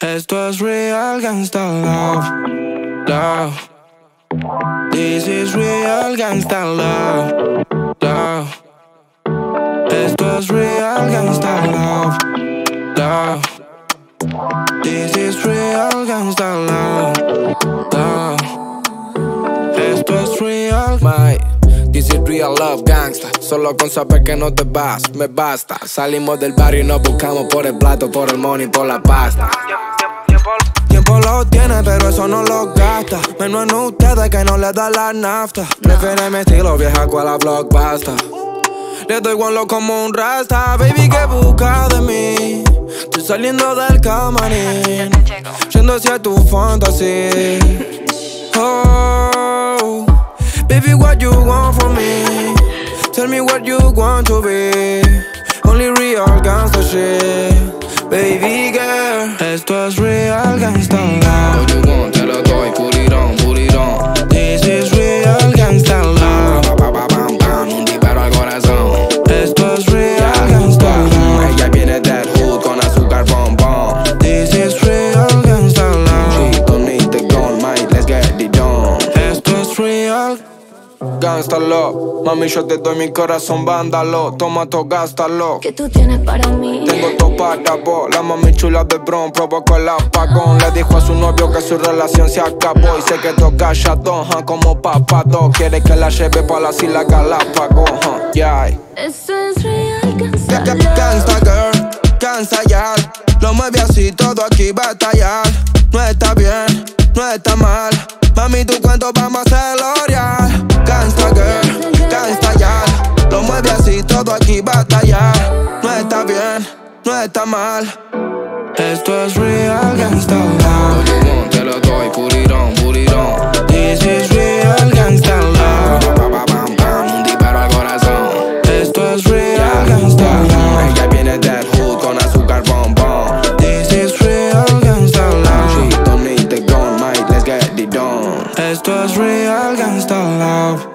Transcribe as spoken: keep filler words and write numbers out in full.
Esto es real gangsta love, love. This is real gangsta love, love. Esto es real gangsta love, love. This is real gangsta love, love. Esto es real, my. This is real love gangsta. Solo con saber que no te vas, me basta. Salimos del barrio y nos buscamos por el plato, por el money, por la pasta. Tiempo lo tiene, pero eso no lo gasta. Menos en ustedes que no les da la nafta. Prefiere mi estilo vieja cual la blockbuster. Le doy guanlo como un rasta. Baby, ¿qué busca de mí? Estoy saliendo del camarín, yendo hacia tu fantasía. Oh, baby, what you want from me? Tell me what you want to be. Only real gangsta shit. Baby girl, esto es real gangsta love. What you want, te lo doy, put it on, put it on. This is real gangsta love. Bam, bam, bam, bam, un disparo al corazón. Esto es real gangsta love. Ella viene del hood con azúcar bombón. This is real gangsta love. She don't need the gold, mate, let's get it on. Esto es real gangsta love. Mami, yo te doy mi corazón, vándalo. Toma to, gástalo. ¿Qué tú tienes para mí? Tengo todo para vos. La mami chula de Bron provocó el apagón. Le dijo a su novio que su relación se acabó y se quedó callado, huh, como papado. Quiere que la lleve pa' las Islas Galápagos, huh, yeah. Eso es real gangsta love. Gangsta girl, gangsta ya. Lo mueve así, todo aquí va a estallar. No está bien, no está mal. Mami, tu cuento vamos a hacerlo real. Gangsta girl, gangsta ya. Lo mueve así, todo aquí va a estallar. No está bien, no está mal. Esto es real gangsta love. What you want, te lo doy, put it on, put it on. This is real gangsta love. Bam, bam, bam, bam, un disparo al corazón. Esto es real gangsta love. Ella viene del hood con azúcar bombón. This is real gangsta love. She don't need the gun, mate, let's get it on. Esto es real gangsta love.